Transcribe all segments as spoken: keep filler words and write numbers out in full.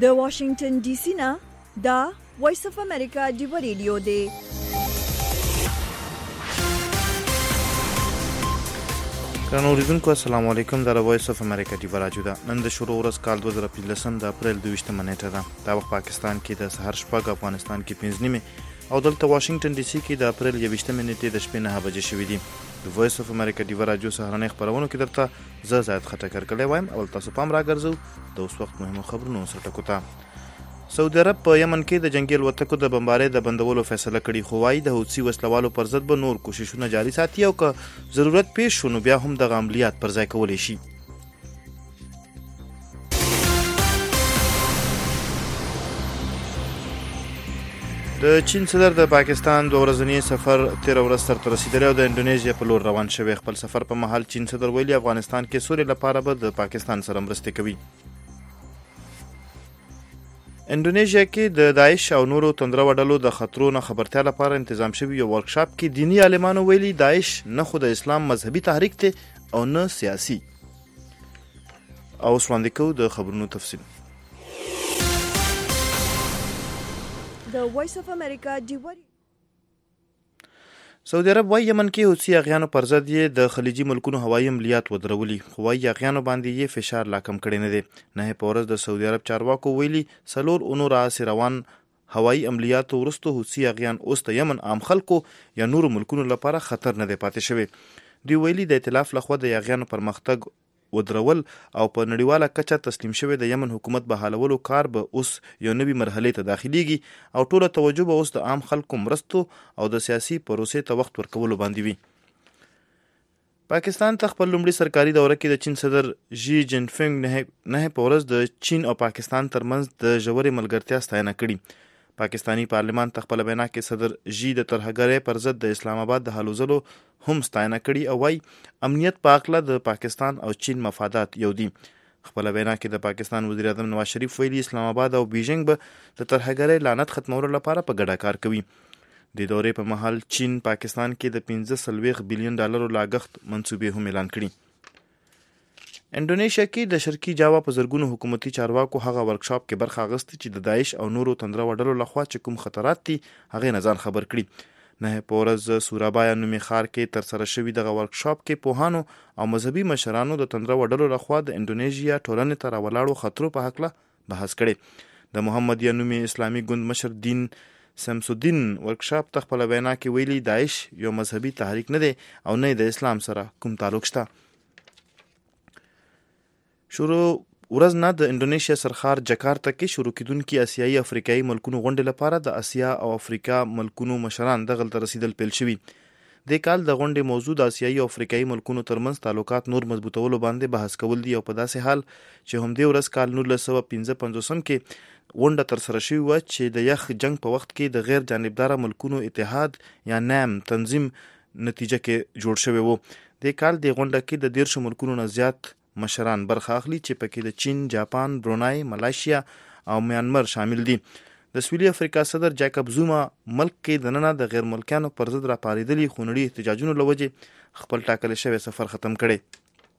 د واشنگټن ډي سي نه دا وایس اف امریکا دیو ریډیو دی. ګرانو اوریدونکو السلام علیکم. دا وایس اف امریکا دیو راډیو ده. نن د شروع ورځ کال دوه زره پنځلس د اپریل دویشتمه نیټه ده. دا وخت پاکستان کې د سحر شپږ، افغانستان کې پنځه نیمه او دلته واشنگټن ډي سي کې د اپریل یویشتمه نیټې د شپې نه بجې شوې دي. د وایس اف امریکا دیو راډیو سهارنۍ خبرونو کې درته زه زاید خټکر کلی وایم. اول تاسو پام راګرځو د اوس وخت مهمو خبرونو سره ټکو ته. سعودي عرب په یمن کې د جنگي الوتکو د بمبارۍ د بندولو فیصله کړې، خو وايي د حوثي وسلوالو پر ضد به نور کوششونه جاري ساتي او که ضرورت پیښ شو نو بیا هم دغه عملیات پر ځای کولی شي. د چین صدر د پاکستان دوه ورځنی سفر تیر ورځ سرته رسیدلی او د انډونیزیا په لور روان شوی. خپل سفر په مهال چین صدر ویلي افغانستان کې سولې لپاره به د پاکستان سره مرستې کوي. انډونیزیا کې د داعش او نورو تندرو ډلو د خطرو نه خبرتیا لپاره تنظیم شوی یو ورکشاپ کې دینی عالمانو ویلي داعش نه خو د اسلام مذهبي تحریک دی او نه سیاسي. او وړاندې کوو د خبرونو تفصیل. د وایس اف امریکا دیو سعودي عرب وايي یمن کې حوثي اغیانو پر ضد یې د خلیجي ملکونو هوایي عملیات ودرولي، خو وايي اغیانو باندې یې فشار لا کم کړی نه دی. نه په ورځ د سعودي عرب چارواکو ویلي څلور اونو راهیسې روان هوایي عملیاتو وروسته حوثي اغیان اوس د یمن عام خلکو یا نورو ملکونو لپاره خطر نه دی پاتې شوی. دوی ویلي د ائتلاف لخوا د اغیانو پرمختګ ودرول او په نړیواله کچه تسلیم شوی د یمن حکومت بحالولو کار به اوس یو نوي مرحلې ته داخليږي او ټوله توجه به اوس د عام خلکو مرستو او د سیاسي پروسې ته وخت ورکولو باندې وي. پاکستان ته خپل لومړي سرکاري دوره کې د چین صدر ژي جن فنګ نه په ورځ د چین او پاکستان ترمنځ د ژورې ملګرتیا ستاینه کړې. پاکستانی پارلمان ته خپل وینا کې صدر ژي د ترهګرۍ پر ضد د اسلام آباد د هلو ځلو هم ستاینه کړي او وايي امنیت په اړه د پاکستان او چین مفادات یو دي. خپل وینا کې د پاکستان وزیر اعظم نواز شریف ویلي اسلام آباد او بیژنګ به د ترهګرۍ لعنت ختمولو لپاره په ګډه کار کوي. د دورې په مهال چین پاکستان کې د پنځه څلوېښت بلین ډالرو لاګښت منصوبې هم اعلان کړي. انډونیشیا کې د شرقي جاوا په زرګونو حکومتي چارواکو هغه ورکشاپ کې برخه اخیستې چې د داعش او نورو تندرو ډلو لخوا چې کوم خطرات دي هغې نه ځان خبر کړي. نه په ورځ سورابایا نومي ښار کې ترسره شوي دغه ورکشاپ کې پوهانو او مذهبي مشرانو د تندرو ډلو لخوا د انډونیزیا ټولنې ته راولاړو خطرو په هکله بحث کړی. د محمدیه نومي اسلامي ګوند مشر دین شمسالدین ورکشاپ ته خپل وینا کې ویلي داعش یو مذهبي تحریک نه دی او نه د اسلام سره کوم تعلق شته. شروع ورځ نه د انډونیشیا سرخار جکارتا کې شروع کیدونکي آسیایي افریقایي ملکونو غونډې لپاره د اسیا او افریقا ملکونو مشران دغلته رسیدل پیل شوي. د کال د غونډې موضوع د آسیایي او افریقایي ملکونو ترمنځ تعلقات نور مضبوطولو باندې بحث کول دي او په داسې حال چې همدې ورځ کال نولس سوه پنځه پنځوسم کې غونډه ترسره شوې وه چې د یخ جنگ په وخت کې د غیر جانبداره ملکونو اتحاد یا نام تنظیم نتیجه کې جوړ شوی وو. د کال د غونډه کې د دیرشو ملکونو نه زیات مشران برخه اخلي چې پکې د چین، جاپان، برونای، ملایشیا او میانمار شامل دي. د سویلي افریقا صدر جاکب زوما ملک کې دننه د غیر ملکیانو پر ضد راپارېدلي خونړي احتجاجونو له وجې خپل ټاکل شوی سفر ختم کړی.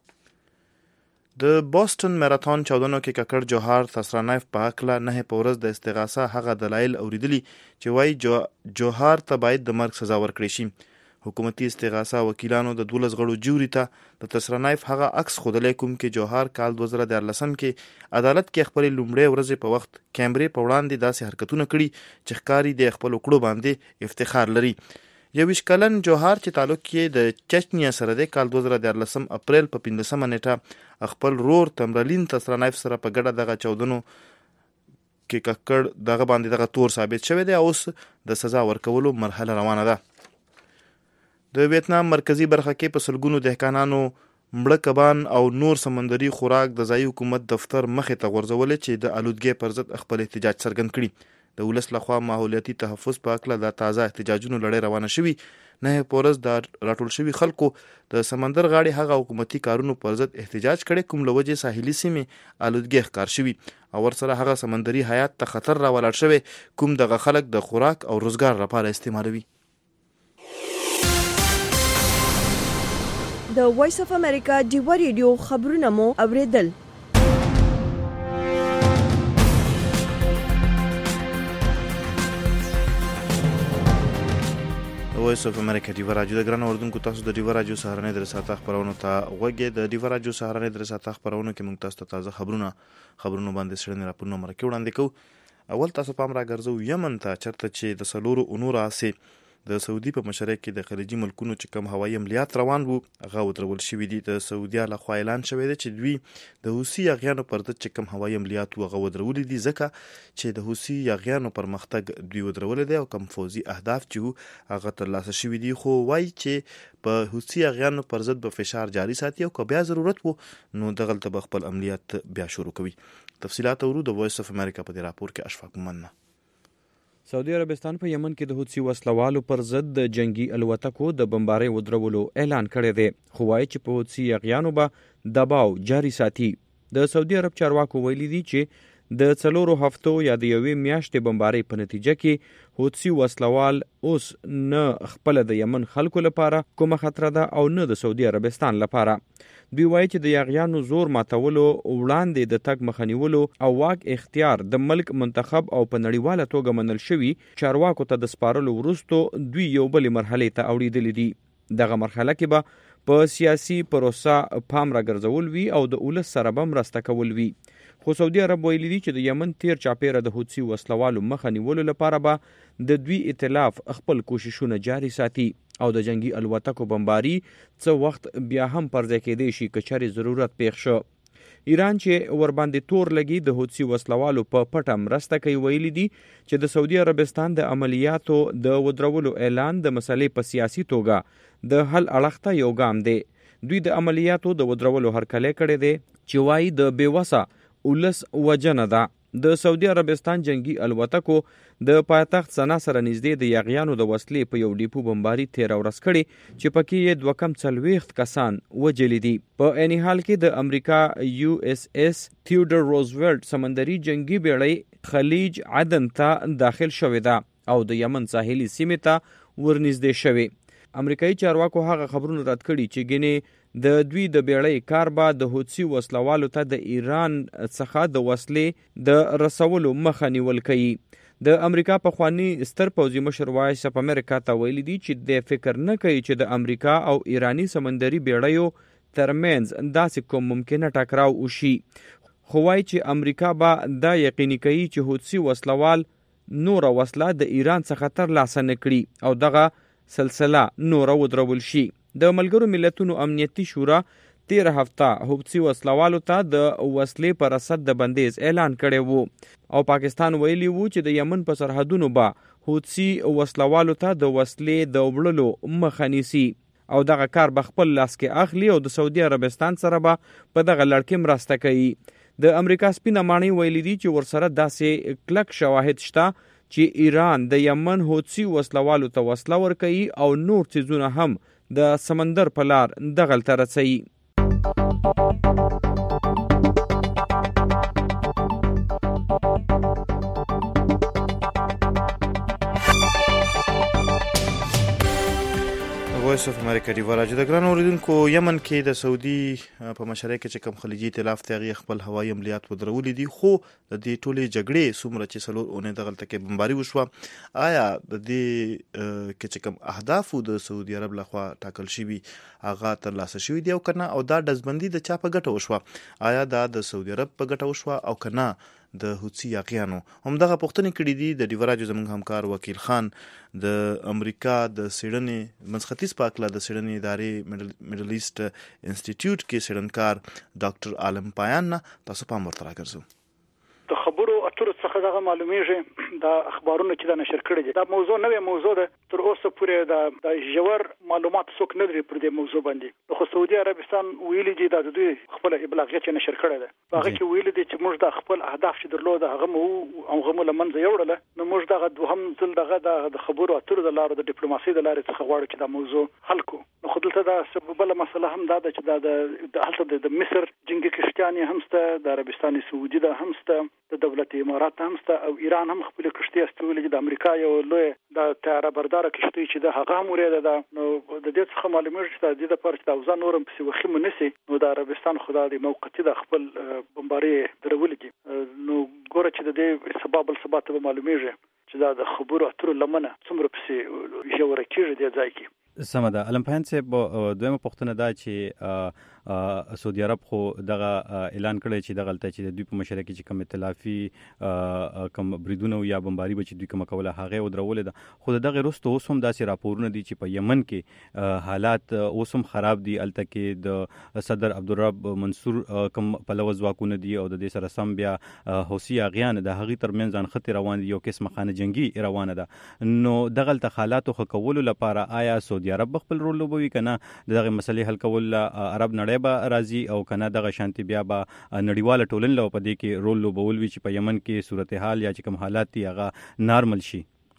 د بوسټن ماراتون چاودنو کې ککړ جوهر تسرانایف په هکله نه په ورځ د استغاثه هغه دلایل اوریدلي چې وایي جو جوهر ته باید د مرګ سزا ورکړي شي. حکومتي استغاثه وکیلانو د دولس غړو جوري ته د تسرانایف هغه عکس ښودلی کوم کې جوهر کال دوه زره دیارلسم کې عدالت کې خپلې لومړۍ ورځې په وخت کیمرې په وړاندې داسې حرکتونه کړي چې ښکاري د خپلو کړو باندې افتخار لري. یوویشت کلن جوهر چې تعلق یې د چچنیا سره دی کال دوه زره دیارلسم اپریل په پنځلسمه نیټه خپل رور تمرلین تسرانایف سره په ګډه دغه چاودنو کې ککړ دغه باندې دغه تور ثابت شوی دی او اوس د سزا ورکولو مرحله روانه ده. د ویتنام مرکزی برخه کې په سلګونو دهقانانو مړه کبان او نور سمندري خوراک د ځایي حکومت دفتر مخې ته غورځولې چې د آلودګۍ پر ضد خپل احتجاج څرګند کړي. د ولس لخوا ماحولیاتي تحفظ په هکله د تازه احتجاجونو لړۍ روانه شوي. نه په ورځ د راټول شوي خلکو د سمندر غاړې هغه حکومتي کارونو پر ضد احتجاج کړي کوم له وجې ساحلي سیمې آلودګۍ ښکار شوي او ورسره هغه سمندري حیات ته خطر راولاړ شوی کوم دغه خلک د خوراک او روزګار لپاره استعمالوي. د وایس اف امریکا دیو ریډیو خبرونه مو اوریدل. وایس اف امریکا دیوا راډیو د ګران اوردونکو تاسو د دیوا راډیو سهارنۍ د رساته خبرونو ته وګورئ. د دیوا راډیو سهارنۍ د رساته خبرونو کې موږ تاسو ته تازه خبرونه خبرونه باندې سړنې راپورونه مرکه وړاندې کوو. اول تاسو پام راګرځو یمن ته، چرته چې د سلورو اونور اسه د سعودي په مشرۍ کې د خلیجي ملکونو چې کوم هوایي عملیات روان وو هغه ودرول شوي دي. د سعودي له خوا اعلان شوی دی چې دوی د حوثي یاغیانو پر ضد چې کوم هوایي عملیات وو هغه ودرولي دي، ځکه چې د حوثي یاغیانو پرمختګ دوی ودرول دي او کوم فوزي اهداف چې هغه ترلاسه شوي دي. خو وایي چې په حوثي یاغیانو پر ضد به فشار جاري ساتي او که بیا ضرورت وو نو دغلته به خپل عملیات بیا شروع کوي. تفصیلات ورو د وایس اف امریکا په دې راپور کې اشفاق مننه. سعودي عربستان په یمن کې د حوثي وسلوالو پر ضد د جنگي الوتکو د بمبارۍ ودرولو اعلان کړی دی، خو وایي چې په حوثي یاغیانو به دباو جاري ساتي. د سعودي عرب چارواکو ویلي دي چې د څلورو هفتو یا د یوې میاشتې بمبارۍ په نتیجه کې حوثي وسلوال اوس نه خپل د یمن خلکو لپاره کومه خطر ده او نه د سعودي عربستان لپاره. دوی وایي چې د یاغیانو زور ماتولو، وړاندې د تګ مخه نیولو او واک اختیار د ملک منتخب او په نړیواله توګه منل شوي چارواکو ته د سپارلو وروستو دوی یو بلې مرحلې ته اوړېدلي دي. دغه مرحله کې به په سیاسي پروسه پام راګرځول وي او د ولس سره به مرسته کول وي. خو سعودي عرب ویلي دي چې د یمن تیر چاپیره د حوثي وسلوالو مخه نیولو لپاره به د دوی ائتلاف خپل کوششونه جاري ساتي او د جنگي الوتکو بمباري څه وخت بیا هم پر ځای کېدی شي که چارې ضرورت پیښ شو. ایران چې ورباندې تور لګي د حوثي وسلوالو په پټه مرسته کوي، ویلي دي چې د سعودي عربستان د عملیاتو د ودرولو اعلان د مسلې په سیاسي توګه د حل اړخ ته یو ګام دی. دوی د عملیاتو د ودرولو هرکلی کړی دی چې وایي د بېوسه ولس وجنه ده. د سعودي عربستان جنگي الوتکو د پایتخت سنا سره نږدې د یاغیانو د وسلې په یو ډیپو بمباري تیر ورځ کړي چې پکې یې دوه کم څلوېښت کسان وجلي دي. په عین حال کې د امریکا یو اس اس تیودر روزولټ سمندري جنگي بیړۍ خلیج عدن ته داخل شوې ده او د یمن ساحلي سیمې ته ورنږدې شوې. امریکایي چارواکو هغه خبرونه رد کړي چې ګینې د دوی د بیړۍ کار به د حوثي وسلوالو ته د ایران څخه د وسلې د رسولو مخه نیول کوي. د امریکا پخوانی ستر پوځي مشر وایس اف امریکا ته ویلي دي چې د فکر نه کوي چې د امریکا او ایرانی سمندري بیړیو ترمنځ داسې کوم ممکنه ټکراو وشي، خو وایي چې امریکا به دا یقیني کوي چې حوثي وسلوال نوره وسله د ایران څخه ترلاسه نه کړي او دغه سلسله نوره ودرول شي. د ملګرو ملتونو امنیتي شورا تیر هفته حوثي وسلوالو ته د وسلې پر رسد د بندیز اعلان کړی وو او پاکستان ویلی وو چې د یمن په سرحدونو به حوثي وسلوالو ته د وسلې د وړلو مخه نیسي او دغه کار به خپل لاس کې اخلي او د سعودي عربستان سره به په دغه لړ کې مرسته کوي. د امریکا سپینه ماڼۍ ویلي دي چې ورسره داسې کلک شواهد شته چې ایران د یمن حوثي وسلوالو ته وسله ورکوي او نور څیزونه هم د سمندر په لار دغلته رسوي. وایس اف امریکا دیوا راډیو د ګران اوریدونکو، یمن کې د سعودي په مشرۍ کې چې کوم خلیجي ائتلاف ته هغې خپل هوایي عملیات ودرولي دي، خو د دې ټولې جګړې څومره چې څلور اونۍ دغلته کې بمباري وشوه، آیا د دې کې چې کوم اهدافو د سعودي عرب لخوا ټاکل شوي هغه ترلاسه شوي دي او که نه، او دا ډزبندي د چا په ګټه وشوه؟ آیا دا د سعودي عرب په ګټه وشوه او که نه د حوثي یاغیانو؟ همدغه پوښتنې کړي دي د ډیوا راډیو زموږ همکار وکیل خان د امریکا د څېړنې منځ ختیځ په هکله د څېړنې ادارې میډل ایسټ انسټیټیوټ کې څېړنکار ډاکټر عالم پایان نه تاسو پام ورته راګرځو. د خبرو اترو څخه دغه معلومیږي دا اخبارونه چې دا نشر کړي دي، دا موضوع نوې موضوع ده، تر اوسه پورې د ژور معلومات څوک نه لري پر دې موضوع باندې. خو سعودي عربستان ویلي دي دا د دوی خپل ابلاغیه چې نشر کړی ده، هغه کې ویلي دي چې موږ د خپل اهداف چې درلود هغه مو او هغه له منځه یوړل، نو موږ دغه دوهم ځل دغه د خبرو اترو د لارو د ډیپلوماسۍ د لارې څخه غواړو چې دا موضوع حل کړو. نو خو دلته دا بله مسله هم دا ده چې دا د هلته د مصر جنګي کشتیانې هم شته، د عربستان سعودي ده هم شته، د دولت امارات هم شته او ایران هم خپل کشتۍ استولې د امریکا یو لوی د طیاره برداره کشتۍ چې د هغه هم ورېده ده. نو د دې څخه معلومیږي چې د دې لپاره چې د اوضاع نور هم پسې وخیمه نشي، نو د عربستان خو د موقتي د خپل بمبارۍ درولې دي. نو ګوره چې د دې سبب بل سبا ته به معلومیږي چې دا د خبرو اترو لمنه څومره پسې ژوره کېږي دې ځای کې. سمه ده. علم پاین صاحب دویمه پوښتنه دا چې سعودي عرب خو دغه اعلان کړی چې دغه چې د دوی په مشرۍ کې چې کوم ائتلافي کوم بریدونه یا بمباري به چې دوی کوم کوله هغه ودرولې ده، خو دغه وروسته اوس هم داسې راپورونه دي چې په یمن کې حالات اوس هم خراب دي. الته کې د صدر عبدالرب منصور کوم پلوه ځواکونه دي او د دې سره سم بیا حوثي اغیان د هغې ترمنځ ځانښتې روان دي، یو قسمه خانه جنګي روانه ده. نو دغلته حالاتو ښه کولو لپاره آیا سعودي عرب خپل رول لوبوي که نه دغه مسلې حل کول عرب نړۍ به راځي او که نه دغه شانتي بیا به نړیواله ټولنه له په دې کې رول لوبول وي چې په یمن کې صورتحال یا چې کوم حالات دي هغه نارمل شي؟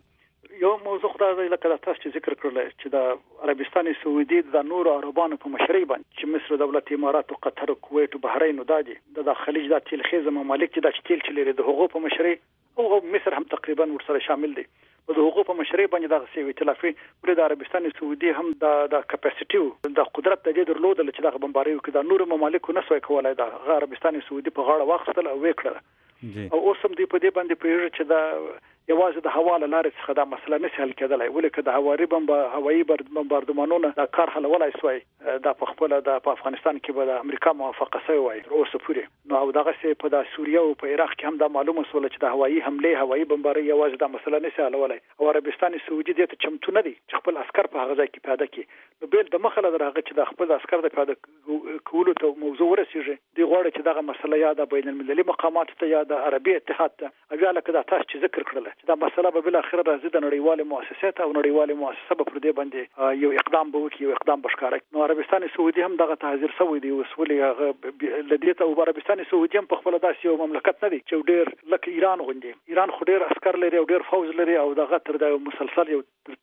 یو موضوع خدای لکه دا تاسو چې ذکر کړل چې د عربستان سعودي د نور عربانو په مشرۍ باندې چې مصر، دولت امارات او قطر او کویت او بحرین او دادي د خلیج د تیل خیزه ممالک چې د تیل چلري د حقوق په مشرۍ او مصر هم تقریبا ورسره شامل دي. د حقوق په مشرۍ باندې د سیاسي ائتلافي پر د عربستان سعودي هم د د کپاسټي د قدرت د دې درلودل چې د بمباري کې د نور ممالکو نه سوي کولای د عربستان سعودي په غاړه واخیستل او وکړه. او اوس هم دی په دې باندې پیږي چې د یوازې د حواله لارې څخه دا مسله نشي حل کېدلای، ولکه د هواري بمب هوایي بمباردمانونو د کار حلولای سوی د په خپل د افغانستان کې به د امریکا موافقه سوی وای اوس پورې. نو او دغه سه په د سوریه او په عراق کې هم دا معلومه سول چې د هوایي حمله هوایي بمباري یوازې د مسله نشي حلولای او عربستان سعودي دې ته چمتو نه دي چې خپل عسكر په هغه ځای کې پیاده کړي. نو بیل د مخه له هغه چې د خپل عسكر د پیاده کولو ته موضوع ورسیږي دی غواړي چې دغه مسله یا د بین المللي مقامات ته یا د عربي اتحاد ته او لکه دا تاسو چې ذکر کړل چې دا مسله به بل اخر راځي د نړیوالو مؤسسات او نړیوالو مؤسسه په دې باندې یو اقدام به وکړي، یو اقدام بشکاره. نو عربستان سعودي هم دغه تحذير سوی دی وسولې هغه لدیته او عربستان سعودي هم په خپل داسې یو مملکت نه دی چې ډېر لکه ایران غوندي. ایران خو ډېر عسكر لري او ډېر فوج لري او دغه تر د مسلسل یو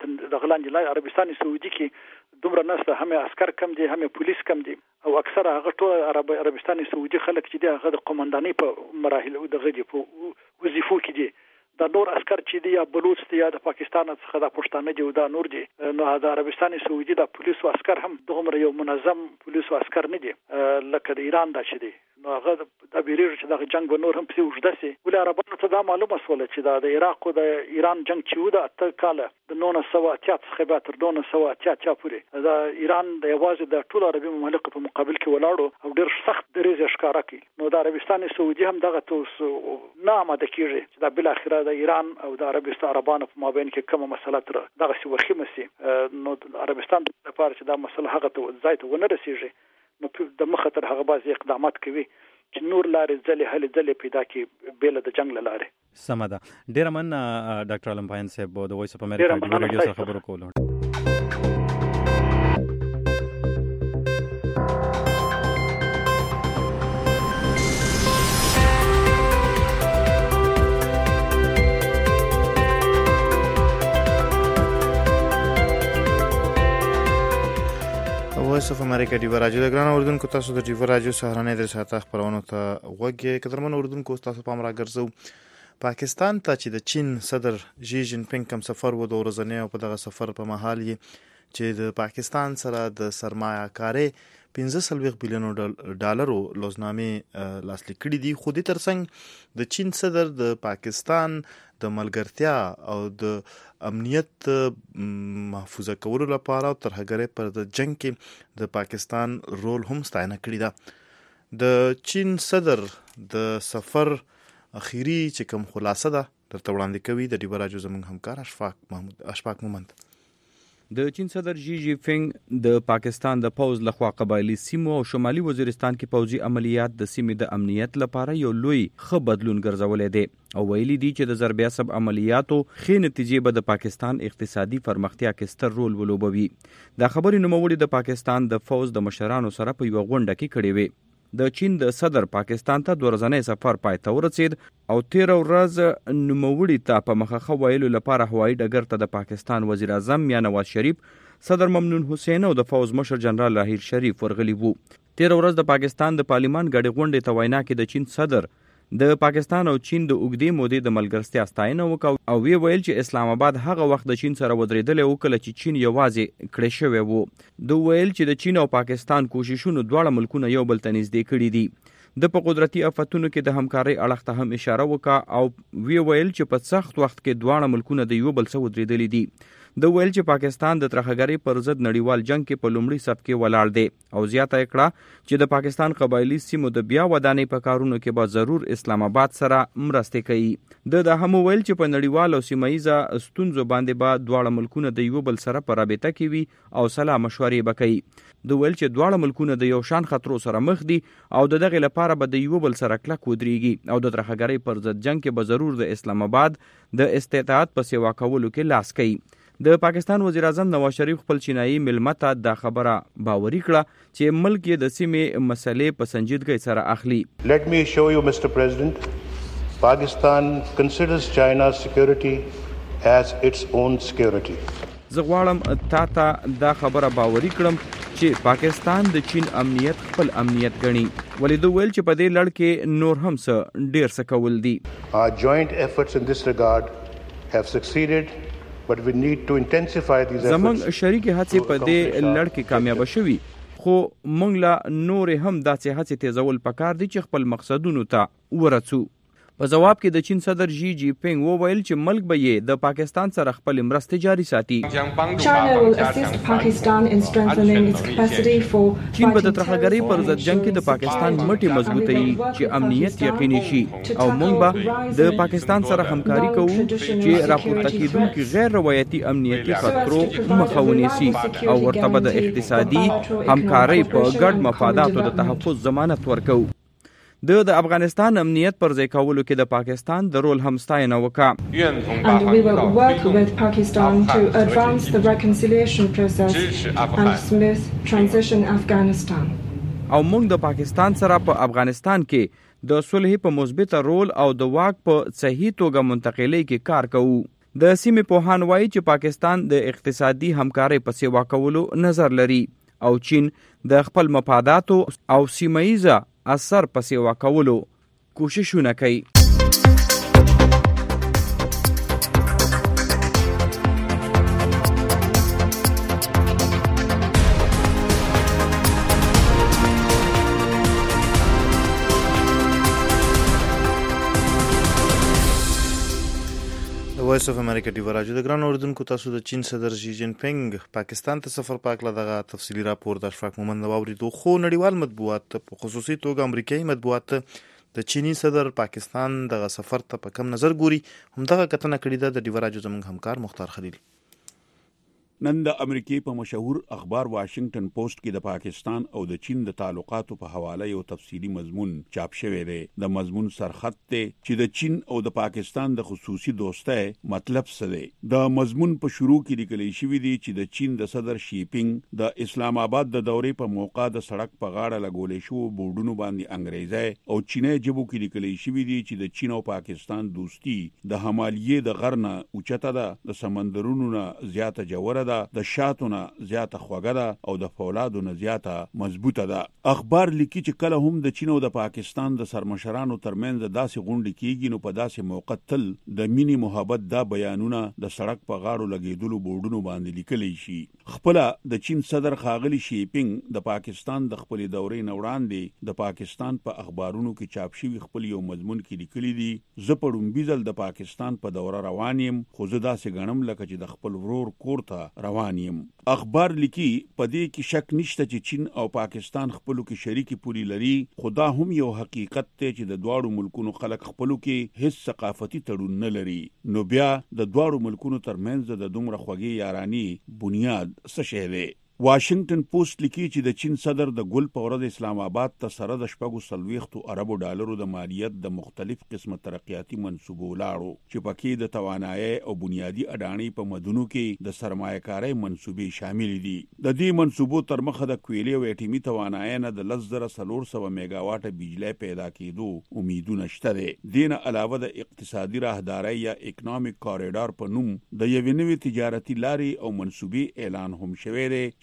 د غلاندې لای عربستان سعودي کې دومره نسته هم عسكر کم دي هم پولیس کم دي او اکثره هغه ټول عرب عربستان سعودي خلک چې دی هغه د قومندانۍ په مراحل او دغه دی په وظیفو کې دي. دا نور عسكر چې دی یا بلوچ دی یا د پاکستان څخه د پښتانه دی او دا نور دی. نو د عربستان سعودي د پولیس او عسكر هم دغه یو منظم پولیس او عسكر نه دي لکه د ایران دا چې دی. نو هغه د بیریر چې د جنگ به نور هم په وجود سي ول عربانو ته دا معلومه سول چې دا د عراق او د ایران جنگ چې و د اته کاله د نهه سوه اتیا څخه به تر دوه سوه اتیا پورې د ایران د یوازې د ټول عربي مملکت په مقابل کې ولاړو او ډېر سخت درېزه ښکارا کړي. نو د عربستان سعودي هم دغه توس نه آماده کیږي چې د بل اخره د ایران او د عربستان عربانو په مابین کې کومه مسله تر دغه سی ورخي مسي. نو عربستان لپاره چې دا مسله هغه ته ځای ته ونه رسیږي نو د مخاطر هغه بعضي اقدامات کوي چې نور لارې ځلې هلې ځلې پیدا کړي بیل د جنگ لاره. سمه ده. ډېر من ډاکټر علم پاین صاحب د وایس اف امریکا د ریډیو سره خبرو کولو. وایس اف امریکا دی راجو د ګران اردوونکو تاسو د ټیوی راجو سهارنې د ساعت خبرونو ته وګورئ. قدرمن اردوونکو تاسو په امر راګرځو پاکستان ته چې د چین صدر جی جین پینګ کوم سفر و د ورځنی او په دغه سفر په محل چې د پاکستان سره د سرمایه کاري پنځه سلويخ بلیون ډالرو لوزنامې لاسلیک کړي دي. خو د ترڅنګ د چین صدر د پاکستان د ملګرتیا او د امنیت محفوظه کولو لپاره تر هغه پر د جنگ کې د پاکستان رول هم ستاینه کړی ده. د چین صدر د سفر اخیری چې کوم خلاصه ده درته وړاندې کوي د ډیبر راجو زموږ همکار اشفاق محمود اشفاق مومند. د چین صدر جی جی پینګ د پاکستان د پوز لخوا قبایلی سیمو او شمالي وزیرستان کې پوځي عملیات د سیمې د امنیت لپاره یو لوی ښه بدلون ګرځولې دي او ویلي دي چې د ضرب عصب عملیاتو ښې نتیجې به د پاکستان اقتصادي پرمختیا کې ستر رول ولوبوي. دا خبرې نوموړي د پاکستان د فوز د مشرانو سره په یو غونډه کې کړې وي. د چین د صدر پاکستان ته دوه ورځنی سفر پای ته ورسید او تیر ورځ نوموړي ته په مخه ویلو لپاره هوایي ډګر ته د پاکستان وزیر اعظم یا نواز شریف، صدر ممنون حسین او د فوز مشر جنرال راحیل شریف ورغلي وو. تیر ورځ د پاکستان د پارلیمان غړي غونډې ته وینا کې د چین صدر د پاکستان او چین د اوږدې مودې د ملګرتیا ستاینه وکړه او وی ویل چې اسلام آباد هغه وخت د چین سره ودرېدل او کله چې چین یوازې کړی شوی وو. دوی ویل چې د چین او پاکستان کوششونو دواړه ملکونه یو بل ته نږدې کړي دي. د په قدرتي آفتونو کې د همکارۍ اړخ ته هم اشاره وکړه او وی ویل چې په سخت وخت کې دواړه ملکونه د یو بل سره ودرېدلي دي. د ویل چې پاکستان د ترهګرۍ پر ضد نړیوال جنگ کې په لومړي صف کې ولاړ دی او زیاته کړه چې د پاکستان قبایلی سیمو د بیا ودانۍ په کارونو کې به ضرور اسلام آباد سره مرسته کوي. د د هم ویل چې په نړیوال او سیمایي ستونزو باندې به دواړه ملکونه د یو بل سره په رابطه کې وي او سلا مشورې به کوي. د ویل چې دواړه ملکونه د یو شان خطرو سره مخ دي او د دغه لپاره به د یو بل سره کلک ودرېږي او د ترهګرۍ پر ضد جنگ کې به ضرور د اسلام آباد د استطاعت په سیوا کولو کې لاس کوي. د پاکستان وزیر اعظم نواز شریف خپل چینایي ملمه ته دا خبره باوري کړه چې ملک یې د سیمې مسلې په سنجیدګۍ سره اخلي. Let me show you, Mister President, Pakistan considers China's security as its own security. زه غواړم تا ته دا خبره باوري کړم چې پاکستان د چین امنیت خپل امنیت ګڼي. ولې د ویل چې په دې لړ کې نور هم څه ډیر څه کول دي. Our joint efforts in this regard have succeeded. But we need to intensify these efforts. زمونږ شریکې هڅې په دې لړ کې کامیاب شوي خو موږ لا نور هم داسې هڅې تیزول پکار دي چې خپل مقصدونو ته ورسو. په جواب کې د چین صدر جی جی پینګ وویل چې ملک به یې د پاکستان سره خپل مرستې جاری ساتي. China will assist Pakistan in strengthening its capacity for چین به د ترهګرۍ پر ضد جنگ کې د پاکستان مټې مضبوطوي چې امنیت یقیني شي او موږ به د پاکستان سره همکاري کوو چې راپورته کیدونکو غیر روایتي امنیتي خطرو مخه ونیسي او ورته به د اقتصادي همکارۍ په ګډ مفاداتو د تحفظ ضمانت ورکوو. د د افغانستان امنیت پر ځای کولو کې د پاکستان د رول هم ستاینه وکړه. And we will work with Pakistan to advance the reconciliation process and smooth transition Afghanistan. او موږ د پاکستان سره په افغانستان کې د صلح په مثبت رول او د واک په صحیح توګه منتقلۍ کې کار کوو. د سیمې پوهان وایي چې پاکستان د اقتصادي همکارۍ په سیوا کولو نظر لري او چین د خپل مفاداتو او سیمایي اثر په سیوا کولو کوششونه کوي. وایس اف امریکا ټي وی راجو د ګران اوردونکو تاسو د چین صدر شي جین پینګ پاکستان ته سفر پاکله دغه تفصیلی راپور د اشفاق مومند واوریدو. خو نړیوال مطبوعات په خصوصي توګه امریکایي مطبوعات د چینی صدر پاکستان دغه سفر ته په کم نظر ګوري. همدغه کتنه کړې ده د ډیو راجو زموږ همکار مختار خلیل. نن د امریکای په مشهور اخبار واشنگټن پوسټ کې د پاکستان او د چین د تعلقاتو په حواله یو تفصیلی مضمون چاپ شوی دی. د مضمون سرخط ته چې د چین او د پاکستان د خصوصي دوستۍ مطلب څه دی. د مضمون په شروع کې لیکل شوی دی چې د چین د صدر شي پینګ د اسلام آباد د دورې په موقع د سړک په غاړه لګولې شو بورډونو باندې انګریزي او چینی ژبو کې لیکل شوی دی چې د چین او پاکستان دوستی د همالیې د غرنه اوچته ده، د سمندرونو نه زیاته جوړه د شاتونه زیاته خوږه ده او د فولادو نه زیاته مضبوطه ده. اخبار لیکي چې کله هم د چین او د پاکستان د سرمشرانو ترمنځ داسې غونډې کیږي نو په داسې موقع تل د مینی محبت دا بیانونه د سړک په غاړو لګیدلو بورډونو باندې لیکلی شي. خپل د چین صدر ښاغلي شي پینګ د پاکستان د خپل دورې نه وړاندې د پاکستان په اخبارونو کې چاپ شوی خپل یو مضمون کې لیکلی دی: زه په لومبي ځل د پاکستان په دوره روان یم خو زه داسې ګڼم لکه چې د خپل ورور کور ته روان یم. اخبار لیکي په دې کې شک نشته چې چین او پاکستان خپلو کې شریکي پولي لري، خو دا هم یو حقیقت دی چې د دواړو ملکونو خلک خپلو کې هیڅ ثقافتي تړون نه لري. نو بیا د دواړو ملکونو ترمنځ د دومره خوږې یارانې بنیاد څه شی دی؟ واشنگټن پوسټ لیکي چې د چین صدر د ګل په ورځ اسلام آباد ته سره د شپږو څلوېښتو اربو ډالرو د مالیت د مختلف قسمه ترقیاتي منصوبو لاړو چې پکې د توانایي او بنیادی اډانې په مدونو کې د سرمایه‌کارۍ منصوبې شامل دي. د دې منصوبو تر مخه د کویلې او اټومي توانایي نه د لس زره څلور سوه میگاواټه بجلی پیدا کېدو امیدونه شته دي. دین علاوه د اقتصادي راهدارۍ یا اکونومیک کاریډور په نوم د یوې نوې تجارتي لارې او منصوبې اعلان هم شوی دی چې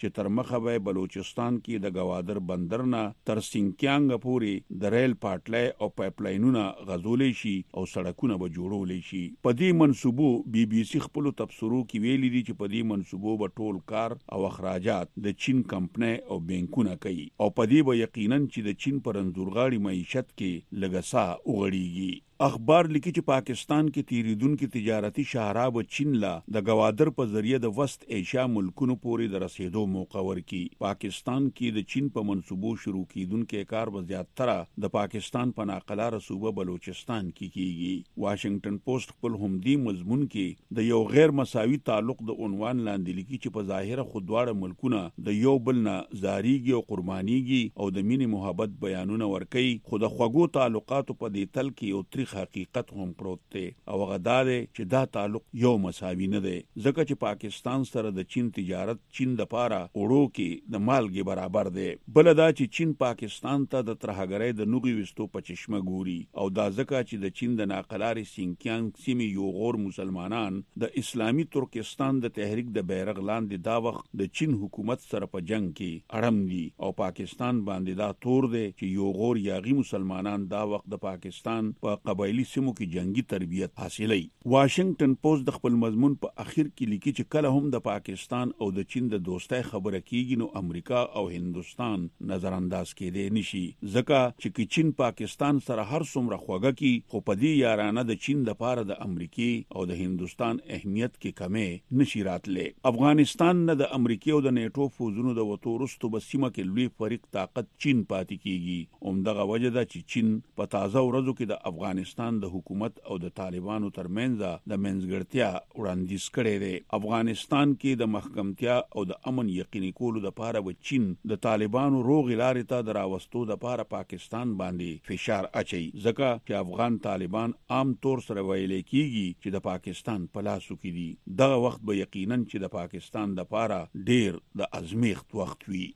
چې تر مخه به بلوچستان کې د گوادر بندر نه تر سینکیانګ پورې د ریل پټلۍ او پایپ لاینونه غزولې شي او سړکونه به جوړولې شي. په دې منصوبو بي بي سي خپل تبصرو کې ویلي دي چې په دې منصوبو به ټول کار او اخراجات د چین کمپنۍ او بانکونه کوي او په دې به یقینا چې د چین پر انځورغاړي معیشت کې لګسا وغړیږي. اخبار لیکي چې پاکستان کې تیریدونکو تجارتي شاهراہ به چین لا د گوادر په ذریعہ د وست ایشیا ملکونو پورې د رسیدو موقع ورکي. پاکستان کې د چین په منصوبو شروع کیدونکو کار به زیاتره د پاکستان په ناقلاره صوبه بلوچستان کې کیږي. واشنگټن پوسټ خپل همدی مضمون کې د یو غیر مساوي تعلق د عنوان لاندې لیکي چې په ظاهره خود دواړه ملکونه د یو بل نه زاریږي او قربانيږي او د مینې محبت بیانونه ورکي، خو د خوږو تعلقاتو په دې تل کې یو حقیقت هم پروت دی او غدا دی چې دا تعلق یو مساوي نه دی، ځکه چې پاکستان سره د چین تجارت چین د پاره اورو کې د مالګي برابر دی. بل دا چې چین پاکستان ته د ترهګرۍ د نوغي وستو په چشمه ګوري او دا ځکه چې د چین د ناقلاري سینکیانګ سیمې یو غور مسلمانان د اسلامي ترکستان د تحریک د بیرغ لاندې دا وخت د چین حکومت سره په جنگ کې اړم دي او پاکستان باندې دا تور دی چې یو غور یاغي مسلمانان دا وخت د پاکستان په قبایلی سیمو کې جنگي تربیت حاصلوي. واشنگټن پوسټ د خپل مضمون په اخر کې لیکي چې کله هم د پاکستان او د چین د دوستۍ خبره کیږي نو امریکا او هندستان نظر انداز کېدی نشي، ځکه چې چین پاکستان سره هر څومره خوګه کی خو په دې یارانه د چین د پاره د امریکای او د هندستان اهمیت کې کمې نشي راتله. افغانستان نه د امریکای او د نیټو فوزونو د وټو وروسته به سیمه کې لوی فریق طاقت چین پاتې کیږي. همدغه وجه ده چې چین په تازه ورځو کې د افغانستان د حکومت او د طالبانو ترمنځ د منځګړتیا وړاندیز کړی دی. افغانستان کې د محکمتیا او د امن یقیني کولو لپاره و چین د طالبانو روغ لارې ته دراوستو لپاره پاکستان باندې فشار اچي، ځکه چې افغان طالبان عام طور سره ویل کیږي چې د پاکستان په لاسو کې دي. دغه وخت به یقینا چې د پاکستان لپاره ډیر د ازمیخت وخت وي.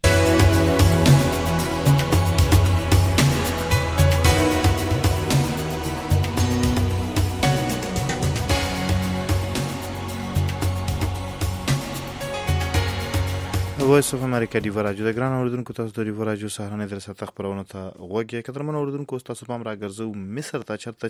وایس اف امریکا دی ورجو د ګران اوردونکو تاسو د دی ورجو سهارنې در سره خبرونه ته وګورئ. کترمن اوردونکو تاسو پام راګرځو مصر ته چرته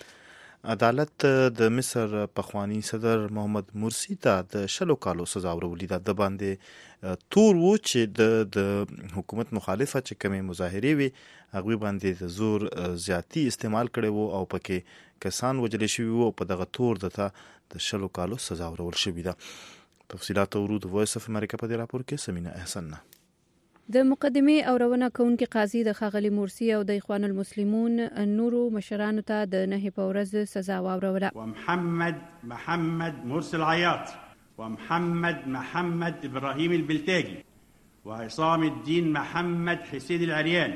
چې عدالت د مصر پخوانی صدر محمد مرسی ته د شلو کالو سزا ورولې ده. د باندې تور و چې د د حکومت مخالفه چې کومه مظاهره وي هغه باندې د زور زیاتی استعمال کړي وو او پکې کسان وجل شوی وو په دغه تور دته د شلو کالو سزا ورول شوی ده. تفصيلات ورود وایس اف امریکا په دې راپور کې سمینا احسن نه. د مقدمه او رونه کونکي قاضي د خاغلی مرسی او د اخوان المسلمون نورو مشرانو ته د نه په ورځ سزا واوروله. ومحمد محمد مرسي العياط ومحمد محمد ابراهيم البلتاجي وعصام الدين محمد حسين العريان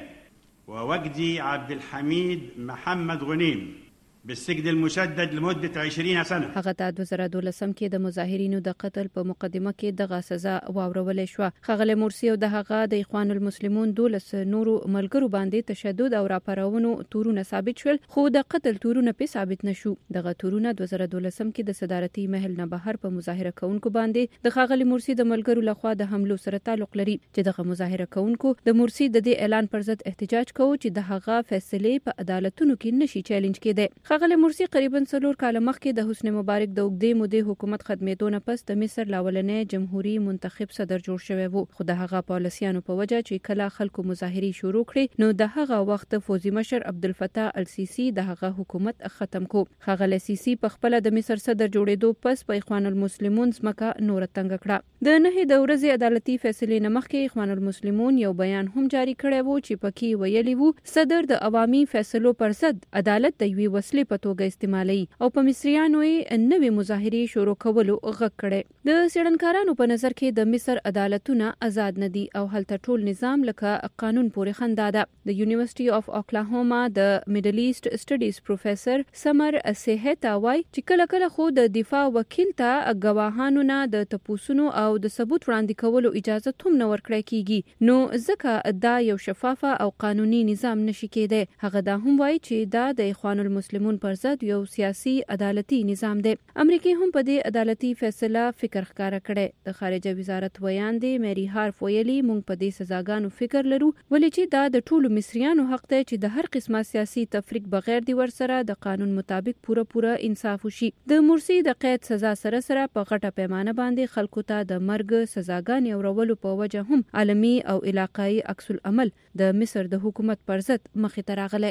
ووجدي عبد الحميد محمد غنيم بالسجن المشدد لمدة عشرين سنة. هغه د دوه زره دولسم کې د مظاهرینو د قتل په مقدمه کې دغه سزا واورول شو. خغل مرسی او د هغه د اخوان المسلمون دولس نورو ملګرو باندې تشدد او راپارونو تورونه ثابت شول، خو د قتل تورونه په ثابت نشو. دغه تورونه دوه زره دولسم کې د صدارتي محل نه بهر په مظاهره کوونکو باندې د خغل مرسی د ملګرو لخوا د حملو سره تعلق لري، چې دغه مظاهره کوونکو د مرسی د دې اعلان پر ضد احتجاج کوي چې د هغه فیصله په عدالتونو کې نشي چیلنج کېده. خغل مرسی قریبا څلور کال مخکې د حسنی مبارک د اوږدې مودې حکومت خدمتونه پس د مصر لاولنې جمهوریت منتخب صدر جوړ شوی وو، خو د هغه پالیسیانو په وجه چې کله خلکو مظاهري شروع کړي نو د هغه وخت فوزي مشر عبدالفتاح السیسی د هغه حکومت ختم کو. خغل سیسی په خپل د مصر صدر جوړېدو پس په اخوان المسلمون ځمکه نور تنګ کړه. د نه د ورځې عدالتي فیصلې نه مخکې اخوان المسلمون یو بیان هم جاری کړی وو چې پکې ویلي وو صدر د عوامي فیصلو پر ضد عدالت د یوې وسلې په توګه استعمالي او په مصریانو یې نوې مظاهرې شروع کولو غږ کړي. د څېړنکارانو په نظر کې د مصر عدالتونه آزاد نه دي او هلته ټول نظام لکه قانون پورې خندا ده. د یونیورسيټي اف اوکلاهوما د میډل ایست سټډیز پروفیسور سمر سیهتا وایي چې کله کله خو د دفاع وکیل ته ګواهانو نه د تپوسونو او د ثبوت وړاندې کولو اجازه هم نه ورکړی کیږي، نو ځکه دا یو شفافه او قانوني نظام نشي کېدی. هغه دا هم وایي چې دا د اخوان المسلمون قانون پر ضد یو سیاسي عدالتي نظام دی. امریکای هم په دې عدالتي فیصله فکر ښکارا کړی. د خارجه وزارت ویان دی میری هارف ویلي مونږ په دې سزاګانو فکر لرو ولې چې دا د ټولو مصریانو حق دی چې د هر قسمه سیاسي تفریق بغیر دی ورسره د قانون مطابق پوره پوره انصاف وشي. د مرسي د قید سزا سره سره په غټه پیمانه باندې خلکو ته د مرګ سزاګانې اورولو په وجه هم عالمي او علاقايي عکس العمل د مصر د حکومت پر ضد مخې ته راغلی.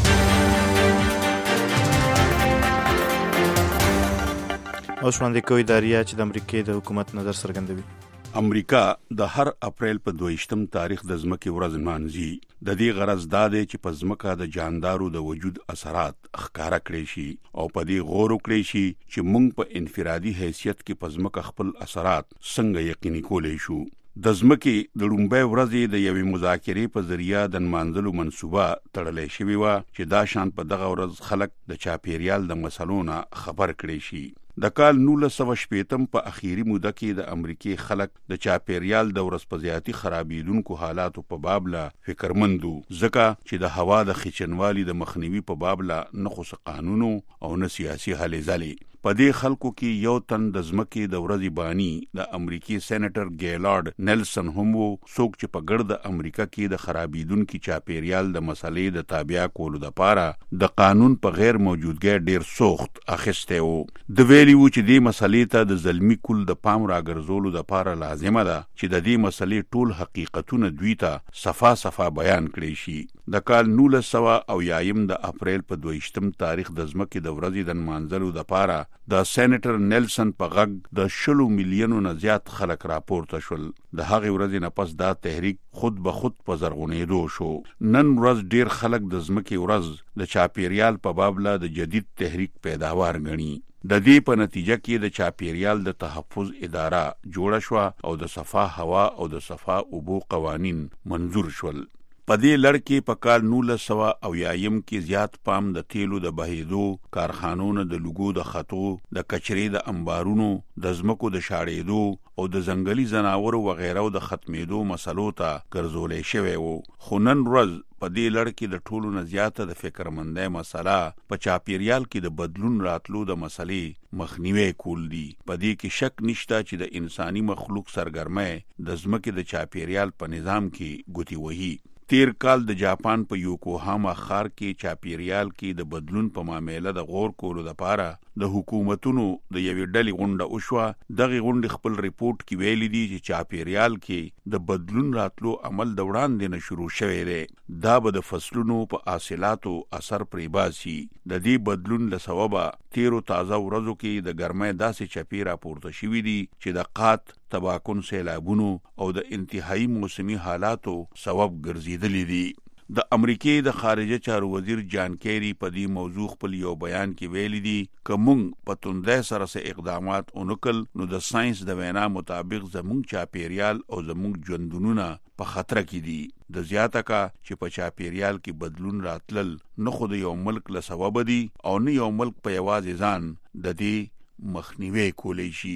اوس وړاندې کوي داریا چې د امریکای د حکومت نظر څرګندوي. امریکا د هر اپریل په دویشتم تاریخ د ځمکې ورځ نمانځي. د دې غرض دا دی چې په ځمکه د جاندارو د وجود اثرات ښکارا کړي شي او په دې غور وکړي شي چې موږ په انفرادي حیثیت کې په ځمکه خپل اثرات څنګه یقیني کولی شو. د ځمکې د لومبۍ ورځې د یوې مذاکرې په ذریعہ د نمانځلو منصوبه تړلې شوې وه چې دا شان په دغه ورځ خلک د چاپیریال د مسلو نه خبر کړي شي. د کال نولس سوه شپېتم په اخیری موده کې د امریکای خلک د چاپیریال د ورځپزیاتي خرابېدونکو حالاتو په باب لا فکرمندو ځکه چې د هوا د خچنوالي د مخنیوي په باب لا نه خو قانونو او نه سیاسي هلې ځلې. په دې خلکو کې یو تن د ځمکې د ورځې بانی د امریکای سېنیټر ګیلارډ نیلسن هم وو څوک چې په ګرد امریکا کې د خرابېدونکو چاپیریال د مسلې د تابع کولو لپاره د قانون په غیر موجودګۍ ډیر سخت اخیسته وو. د ویلي وو چې دې مسلې ته د ظلمي کول د پام راګرځولو لپاره لازمه ده چې د دې مسلې ټول حقیقتونه دوی ته صفا صفا بیان کړي شي. د کال نولس سوه او یایم د اپریل په دویشتم تاریخ د ځمکې د ورځې د نمانځلو لپاره د سېنیټر نیلسن په غږ د شلو میلیونو نه زیات خلک راپورته شول. د هغې ورځې نه پس دا تحریک خود به خود په زرغونېدو شو. نن ورځ ډیر خلک د ځمکې ورځ د چاپیریال په باب لا د جدید تحریک پیداوار ګڼي. د دې په نتیجه کې د چاپیریال د تحفظ اداره جوړه شوه او د صفا هوا او د صفا اوبو قوانین منظور شول. په دې لړ کې په کال نولس سوه او یایم کې زیات پام د تیلو د بهیدو، کارخانونو د لوګو د خطو، د کچرې د انبارونو، د ځمکو د شاړېدو او د ځنګلي ځناورو وغیرو د ختمېدو مسلو ته ګرځولی شوی و. خو نن ورځ په دې لړ کې د ټولو نه زیاته د فکرمندۍ مسله په چاپیریال کې د بدلون راتلو د مسلې مخنیوی کول دي. په دې کې شک نشته چې د انساني مخلوق سرګرمۍ د ځمکې د چاپیریال په نظام کې ګوتې وهي. تیر کال د جاپان په یوکوهاما ښار کې چاپیریال کې د بدلون په معامله د غور کولو لپاره د حکومتونو د یوې ډلې غونډه وشوه. دغې غونډې خپل ریپورت کې ویلي دي چې چاپیریال کې د بدلون راتلو عمل د وړاندې نه شروع شوی دی. دا به د فصلونو په حاصلاتو اثر پرې باسي. د دې بدلون له سببه تیرو تازه ورځو کې د ګرمۍ داسې چپې راپورته شوي دي چې د قات، تباکن سیلابونو او د انتهایی موسمي حالاتو سبب ګرځېدلي دي. د امریکای د خارجه چارو وزیر جان کیری په دې موضوع خپل یو بیان کې ویلي دي که موږ په توندۍ سره څه اقدامات ونکړل نو د ساينس د وینا مطابق زموږ چاپیریال او زموږ ژوندونونه په خطر کې دي. د زیاته کا چې په چاپیریال کې بدلون راتلل نه خو د یو ملک له سبب دي او نه یو ملک په یوازې ځان د دې مخنیوی کولی شي.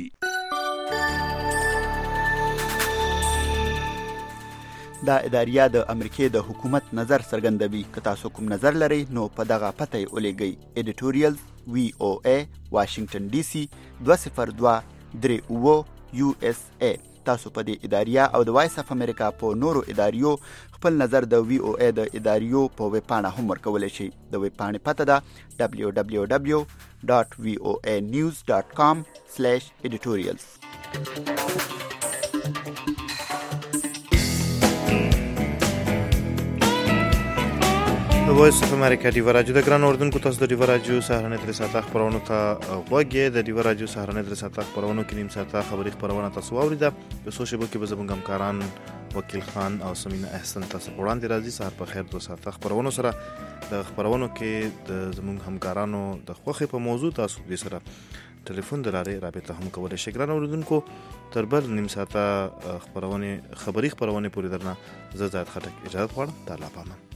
دا اداریه د امریکای د حکومت نظر څرګندوي. که تاسو کوم نظر لرئ نو په دغه پته یې ولیږئ. ایډیټوریال وی او ای واشنگټن ډي سي دوه صفر دوه درې اووه یو اس ای. تاسو په دې اداریه او د وایس اف امریکا په نورو اداریو خپل نظر د وی او ای د اداریو په ویب پاڼه هم ورکولی شئ. د ویب پاڼې پته ده دبلیو دبلیو دبلیو ډاټ وی او ای نیوز ډاټ کام سلیش ایډیټوریالز. وایس اف امریکا ډیو راډیو د ګران اردوونکو تاسو د ډیو راډیو سهارنۍ درې ساعته خپرونو ته غوږ یې. د ډیو راډیو سهارنۍ درې ساعته خپرونو کې نیم ساعته خبري خپرونه تاسو واوریده. په سوشل میډیا کې به زموږ همکاران وکیل خان او سمینا احسن تاسو وړاندې راځي. سهار په خیر دوه ساعته خپرونو سره د خپرونو کې د زموږ همکارانو د خوښې په موضوع تاسو دې سره ټلیفون د لارې رابطه هم کولای شئ. ګران اردوونکو تر بل نیم ساعته خپرونه خبري خپرونه پوری درنه زه زاد خټک اجازه غواړم. تعالی پامان.